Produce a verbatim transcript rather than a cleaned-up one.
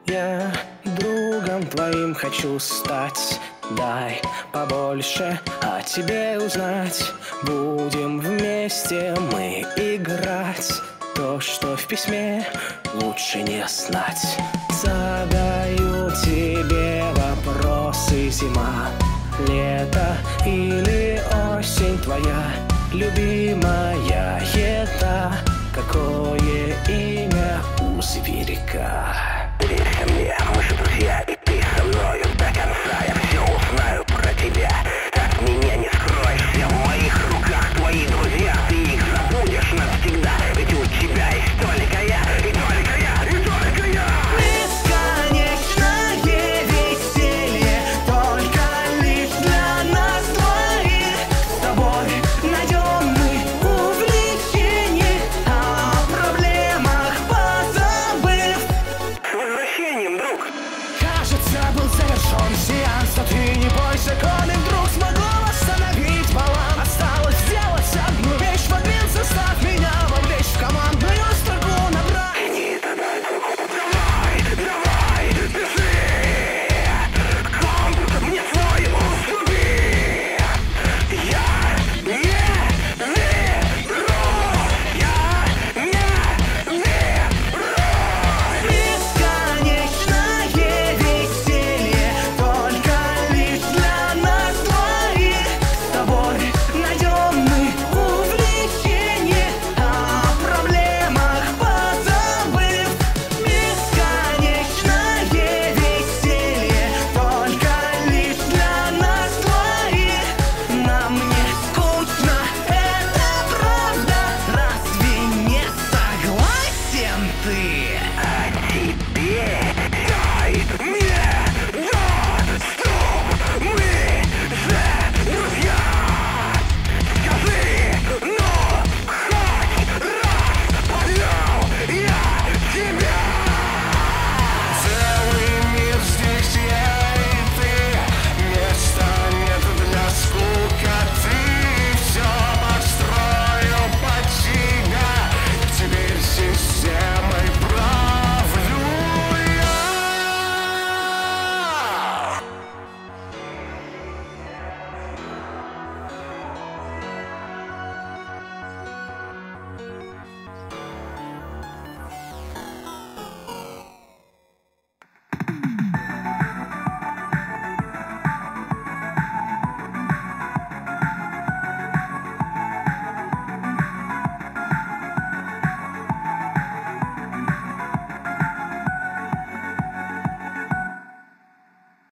Я другом твоим хочу стать. Дай побольше о тебе узнать. Будем вместе мы играть. То, что в письме, лучше не знать. Задаю тебе вопросы: зима, лето или осень твоя любимая еда? Какое имя у зверика? Верь мне, мы же друзья.